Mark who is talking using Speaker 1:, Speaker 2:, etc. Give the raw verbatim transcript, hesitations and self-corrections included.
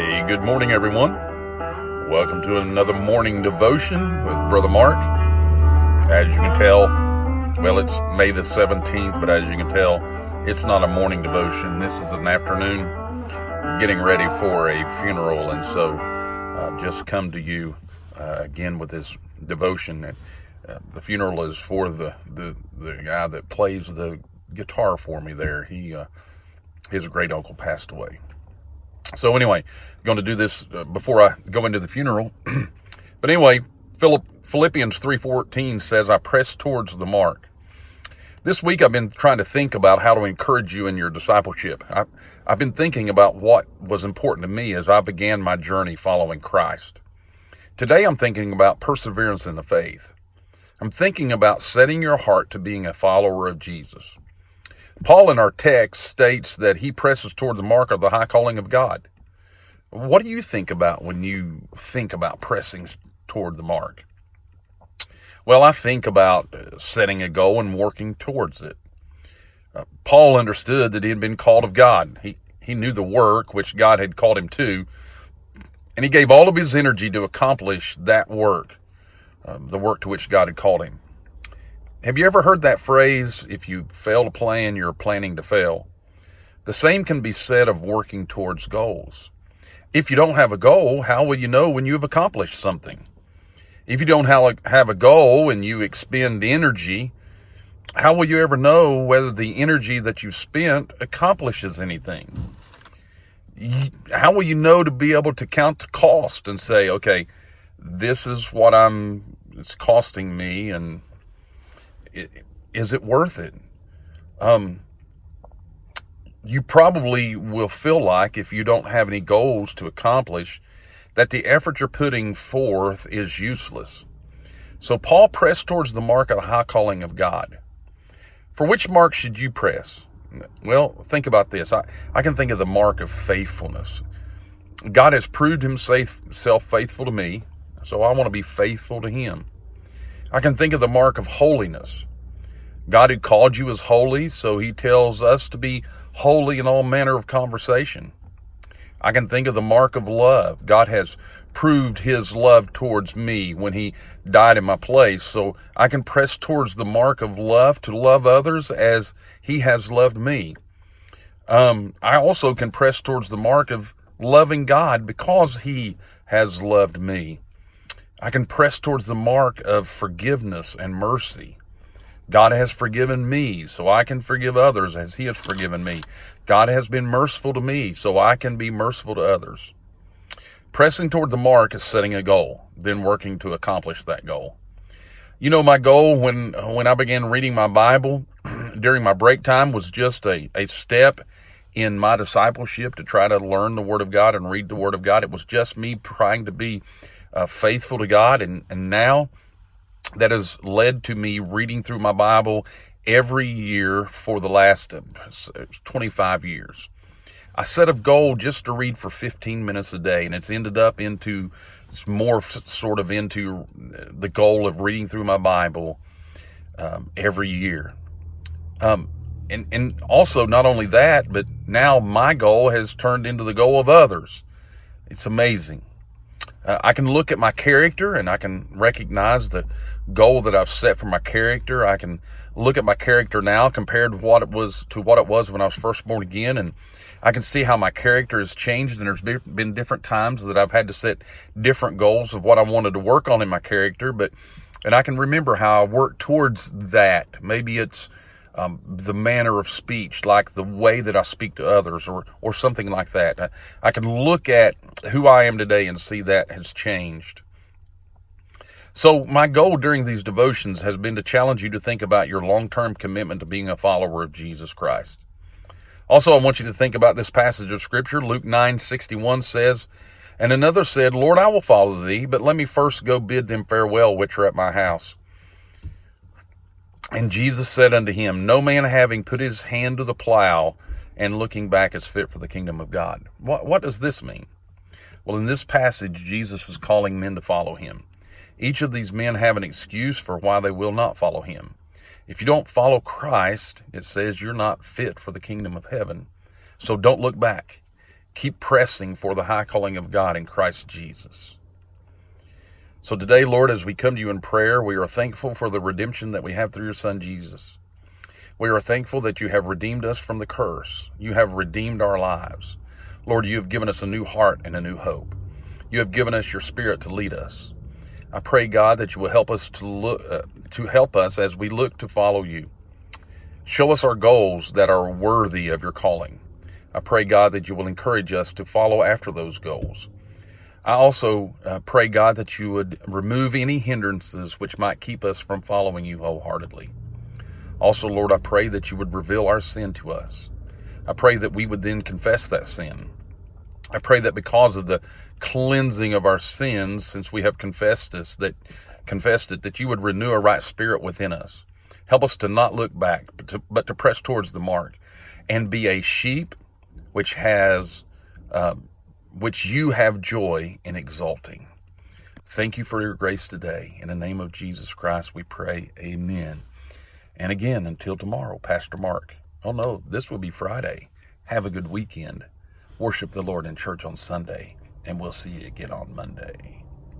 Speaker 1: Hey, good morning, everyone. Welcome to another morning devotion with Brother Mark. As you can tell, well, it's May the seventeenth, but as you can tell, it's not a morning devotion. This is an afternoon getting ready for a funeral, and so uh, just come to you uh, again with this devotion. Uh, the funeral is for the, the, the guy that plays the guitar for me there. He, uh, his great uncle passed away. So anyway, I'm going to do this uh, before I go into the funeral. But anyway, Philip, Philippians three fourteen says, I press towards the mark. This week I've been trying to think about how to encourage you in your discipleship. I, I've been thinking about what was important to me as I began my journey following Christ. Today I'm thinking about perseverance in the faith. I'm thinking about setting your heart to being a follower of Jesus. Paul in our text states that he presses toward the mark of the high calling of God. What do you think about when you think about pressing toward the mark? Well, I think about setting a goal and working towards it. Uh, Paul understood that he had been called of God. He, he knew the work which God had called him to, and he gave all of his energy to accomplish that work, uh, the work to which God had called him. Have you ever heard that phrase, if you fail to plan, you're planning to fail? The same can be said of working towards goals. If you don't have a goal, how will you know when you have accomplished something? If you don't have a goal and you expend energy, how will you ever know whether the energy that you've spent accomplishes anything? How will you know to be able to count the cost and say, okay, this is what I'm, it's costing me, and is it worth it? Um, you probably will feel like, if you don't have any goals to accomplish, that the effort you're putting forth is useless. So Paul pressed towards the mark of the high calling of God. For which mark should you press? Well, think about this. I, I can think of the mark of faithfulness. God has proved himself faithful to me, so I want to be faithful to him. I can think of the mark of holiness. God who called you is holy, so he tells us to be holy in all manner of conversation. I can think of the mark of love. God has proved his love towards me when he died in my place, so I can press towards the mark of love to love others as he has loved me. Um, I also can press towards the mark of loving God because he has loved me. I can press towards the mark of forgiveness and mercy. God has forgiven me, so I can forgive others as he has forgiven me. God has been merciful to me, so I can be merciful to others. Pressing toward the mark is setting a goal, then working to accomplish that goal. You know, my goal when when I began reading my Bible during my break time was just a, a step in my discipleship to try to learn the Word of God and read the Word of God. It was just me trying to be Uh, faithful to God, and, and now that has led to me reading through my Bible every year for the last uh, twenty-five years. I set a goal just to read for fifteen minutes a day, and it's ended up into, it's more sort of into the goal of reading through my Bible um, every year. Um, and, and also not only that, but now my goal has turned into the goal of others. It's amazing. Uh, I can look at my character and I can recognize the goal that I've set for my character. I can look at my character now compared to what it was to what it was when I was first born again, and I can see how my character has changed, and there's been different times that I've had to set different goals of what I wanted to work on in my character, but and I can remember how I worked towards that. Maybe it's Um, the manner of speech, like the way that I speak to others, or or something like that. I, I can look at who I am today and see that has changed. So my goal during these devotions has been to challenge you to think about your long-term commitment to being a follower of Jesus Christ. Also, I want you to think about this passage of Scripture. Luke nine sixty-one says, And another said, Lord, I will follow thee, but let me first go bid them farewell which are at my house. And Jesus said unto him, No man having put his hand to the plow and looking back is fit for the kingdom of God. What, what does this mean? Well, in this passage, Jesus is calling men to follow him. Each of these men have an excuse for why they will not follow him. If you don't follow Christ, it says you're not fit for the kingdom of heaven. So don't look back. keep pressing for the high calling of God in Christ Jesus. So today, Lord, as we come to you in prayer, we are thankful for the redemption that we have through your Son, Jesus. We are thankful that you have redeemed us from the curse. You have redeemed our lives. Lord, you have given us a new heart and a new hope. You have given us your Spirit to lead us. I pray, God, that you will help us to look, uh, to help us as we look to follow you. Show us our goals that are worthy of your calling. I pray, God, that you will encourage us to follow after those goals. I also uh, pray, God, that you would remove any hindrances which might keep us from following you wholeheartedly. Also, Lord, I pray that you would reveal our sin to us. I pray that we would then confess that sin. I pray that because of the cleansing of our sins, since we have confessed this, that confessed it, that you would renew a right spirit within us. Help us to not look back, but to, but to press towards the mark and be a sheep which has... Uh, which you have joy in exalting. Thank you for your grace today. In the name of Jesus Christ, we pray, amen. And again, until tomorrow, Pastor Mark. Oh no, this will be Friday. Have a good weekend. Worship the Lord in church on Sunday, and we'll see you again on Monday.